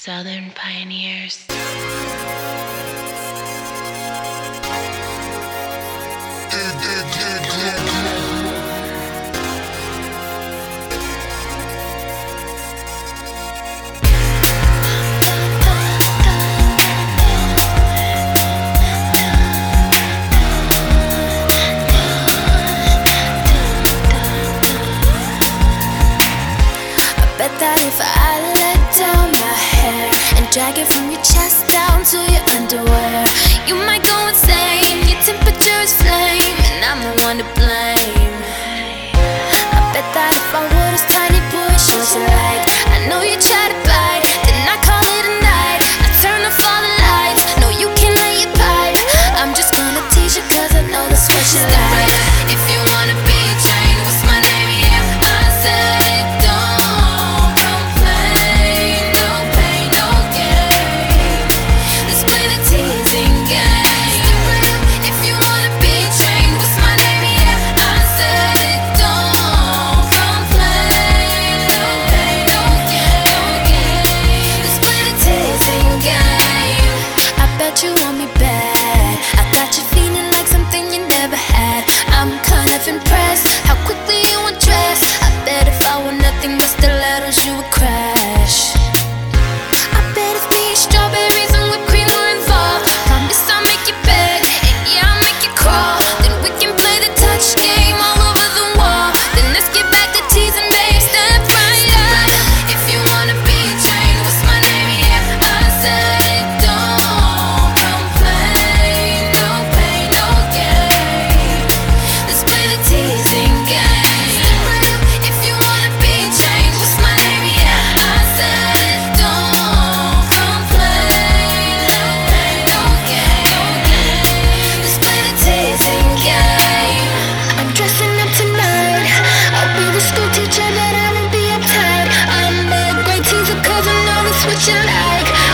Southern Pioneers. Bet that if I let down my hair and drag it from your chest down to your underwear, you might go insane. Your temperature is flame, and I'm the one to blame. I bet that if I wore those tiny boy shorts you like, I know you try to bite, then I call it a night. I turn off all the lights, no you can't lay your pipe. I'm just gonna tease you cause I know that's what you like. If you wanna be a chain, what's my name? Yeah, I said it. You want me bad, I got you feeling like something you never had. I'm kind of impressed how quickly you undress. I bet if I were nothing but stilettos you would crash. I bet if me and strawberries and whipped cream were involved, promise I'll make you beg, and yeah I'll make you crawl. Then we can play the touch game all over the wall. Then let's get back to teasing, babe, step right up. If you wanna be a chain, what's my name? Yeah, I said it. What you like?